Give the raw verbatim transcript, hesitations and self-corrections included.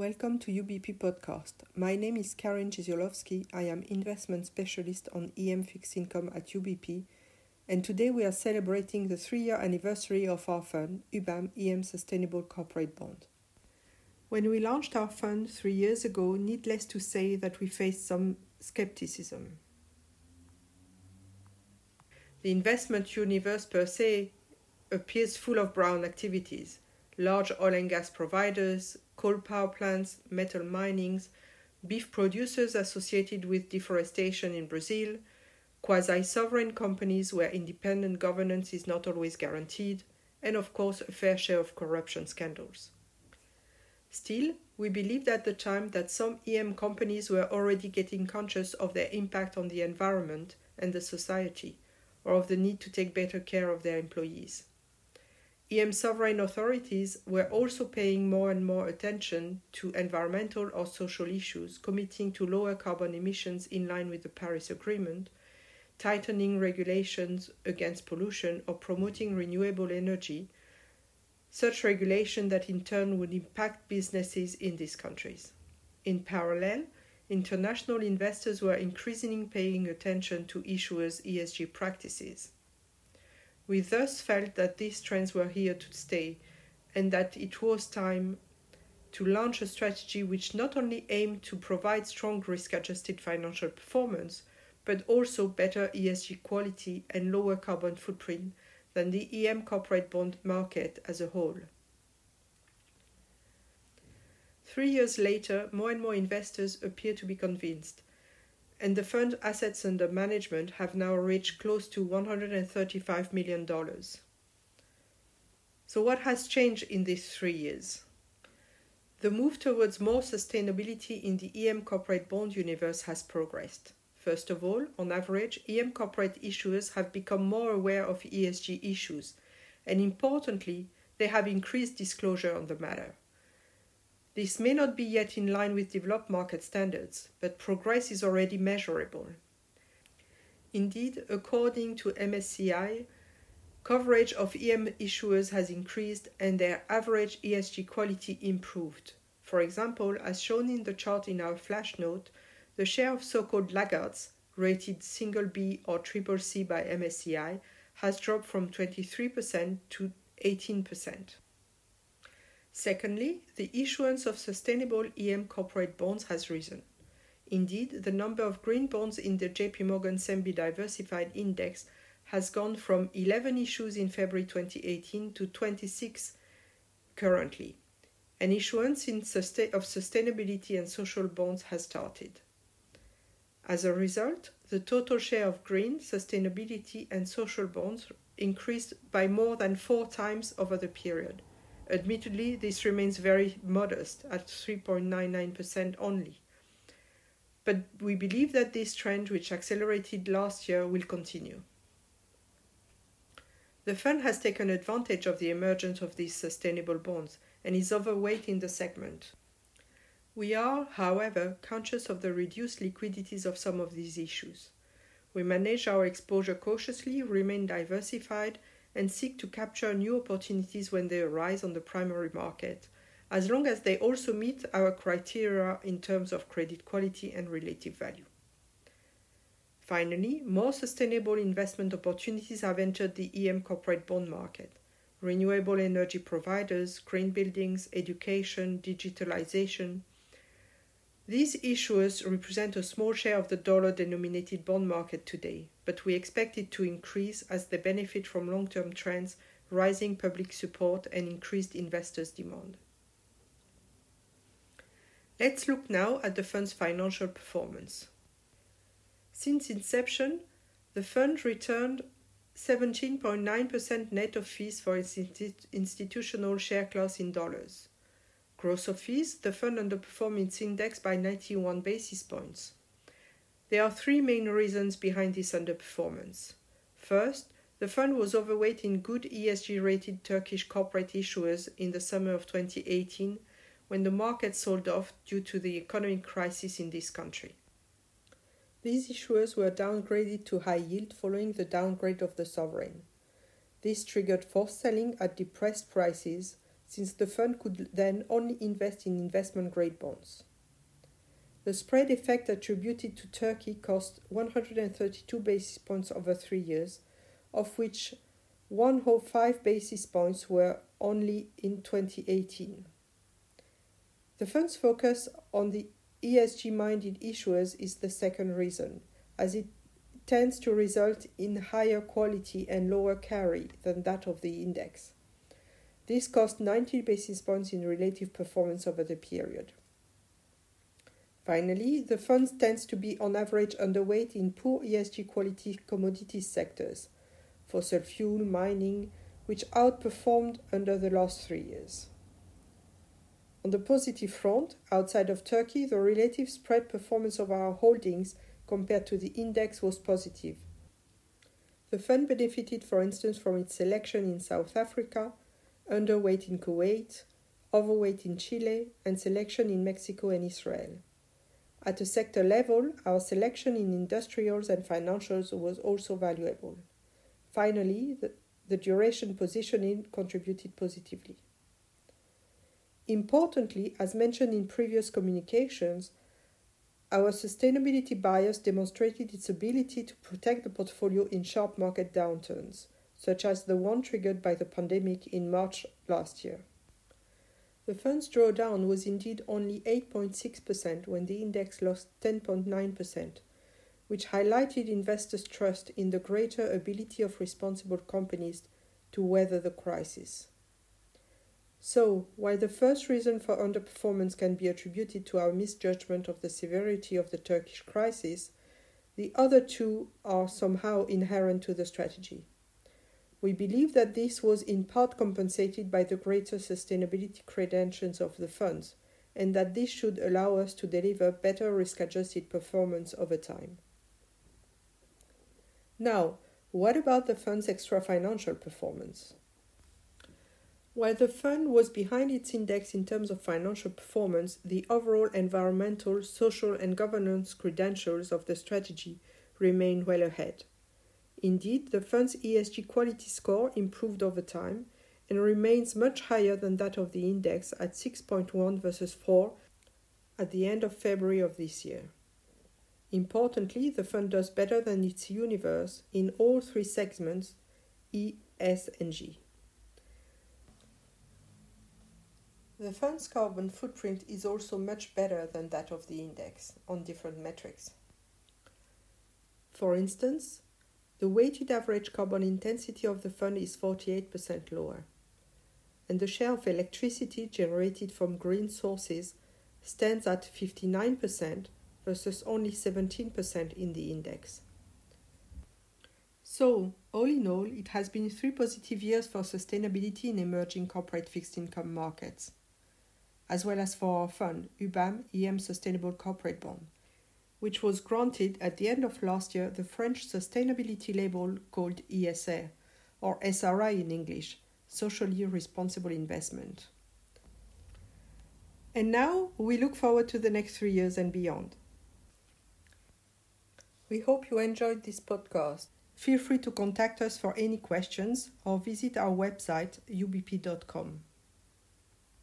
Welcome to U B P Podcast. My name is Karen Jeziolovsky. I am investment specialist on E M fixed income at U B P, and today we are celebrating the three-year anniversary of our fund, U B A M E M Sustainable Corporate Bond. When we launched our fund three years ago, needless to say that we faced some skepticism. The investment universe per se appears full of brown activities. Large oil and gas providers, coal power plants, metal minings, beef producers associated with deforestation in Brazil, quasi-sovereign companies where independent governance is not always guaranteed, and of course a fair share of corruption scandals. Still, we believed at the time that some E M companies were already getting conscious of their impact on the environment and the society, or of the need to take better care of their employees. E M sovereign authorities were also paying more and more attention to environmental or social issues, committing to lower carbon emissions in line with the Paris Agreement, tightening regulations against pollution, or promoting renewable energy, such regulation that in turn would impact businesses in these countries. In parallel, international investors were increasingly paying attention to issuers' E S G practices. We thus felt that these trends were here to stay and that it was time to launch a strategy which not only aimed to provide strong risk-adjusted financial performance, but also better E S G quality and lower carbon footprint than the E M corporate bond market as a whole. Three years later, more and more investors appear to be convinced, and the fund assets under management have now reached close to one hundred thirty-five million dollars. So what has changed in these three years? The move towards more sustainability in the E M corporate bond universe has progressed. First of all, on average, E M corporate issuers have become more aware of E S G issues, and importantly, they have increased disclosure on the matter. This may not be yet in line with developed market standards, but progress is already measurable. Indeed, according to M S C I, coverage of E M issuers has increased and their average E S G quality improved. For example, as shown in the chart in our flash note, the share of so-called laggards, rated single B or triple C by M S C I, has dropped from twenty-three percent to eighteen percent. Secondly, the issuance of sustainable E M corporate bonds has risen. Indeed, the number of green bonds in the J P Morgan S M B Diversified Index has gone from eleven issues in February twenty eighteen to twenty-six currently. An issuance in sustain- of sustainability and social bonds has started. As a result, the total share of green, sustainability, and social bonds increased by more than four times over the period. Admittedly, this remains very modest at three point nine nine percent only. But we believe that this trend, which accelerated last year, will continue. The fund has taken advantage of the emergence of these sustainable bonds and is overweight in the segment. We are, however, conscious of the reduced liquidities of some of these issues. We manage our exposure cautiously, remain diversified, and seek to capture new opportunities when they arise on the primary market, as long as they also meet our criteria in terms of credit quality and relative value. Finally, more sustainable investment opportunities have entered the E M corporate bond market. Renewable energy providers, green buildings, education, digitalization. These issuers represent a small share of the dollar-denominated bond market today, but we expect it to increase as they benefit from long-term trends, rising public support, and increased investors' demand. Let's look now at the fund's financial performance. Since inception, the fund returned seventeen point nine percent net of fees for its institutional share class in dollars. Gross of fees, the fund underperformed its index by ninety-one basis points. There are three main reasons behind this underperformance. First, the fund was overweight in good E S G-rated Turkish corporate issuers in the summer of twenty eighteen, when the market sold off due to the economic crisis in this country. These issuers were downgraded to high yield following the downgrade of the sovereign. This triggered forced selling at depressed prices, since the fund could then only invest in investment-grade bonds. The spread effect attributed to Turkey cost one hundred thirty-two basis points over three years, of which one hundred five basis points were only in twenty eighteen. The fund's focus on the E S G-minded issuers is the second reason, as it tends to result in higher quality and lower carry than that of the index. This cost ninety basis points in relative performance over the period. Finally, the fund tends to be on average underweight in poor E S G quality commodities sectors, fossil fuel, mining, which outperformed under the last three years. On the positive front, outside of Turkey, the relative spread performance of our holdings compared to the index was positive. The fund benefited, for instance, from its selection in South Africa, underweight in Kuwait, overweight in Chile, and selection in Mexico and Israel. At a sector level, our selection in industrials and financials was also valuable. Finally, the, the duration positioning contributed positively. Importantly, as mentioned in previous communications, our sustainability bias demonstrated its ability to protect the portfolio in sharp market downturns, such as the one triggered by the pandemic in March last year. The fund's drawdown was indeed only eight point six percent when the index lost ten point nine percent, which highlighted investors' trust in the greater ability of responsible companies to weather the crisis. So, while the first reason for underperformance can be attributed to our misjudgment of the severity of the Turkish crisis, the other two are somehow inherent to the strategy. We believe that this was in part compensated by the greater sustainability credentials of the funds, and that this should allow us to deliver better risk-adjusted performance over time. Now, what about the fund's extra-financial performance? While the fund was behind its index in terms of financial performance, the overall environmental, social, and governance credentials of the strategy remain well ahead. Indeed, the fund's E S G quality score improved over time and remains much higher than that of the index at six point one versus four at the end of February of this year. Importantly, the fund does better than its universe in all three segments, E, S, and G. The fund's carbon footprint is also much better than that of the index on different metrics. For instance, the weighted average carbon intensity of the fund is forty-eight percent lower, and the share of electricity generated from green sources stands at fifty-nine percent versus only seventeen percent in the index. So, all in all, it has been three positive years for sustainability in emerging corporate fixed income markets, as well as for our fund, U B A M E M Sustainable Corporate Bond, which was granted at the end of last year the French sustainability label called E S R, or S R I in English, Socially Responsible Investment. And now we look forward to the next three years and beyond. We hope you enjoyed this podcast. Feel free to contact us for any questions or visit our website u b p dot com.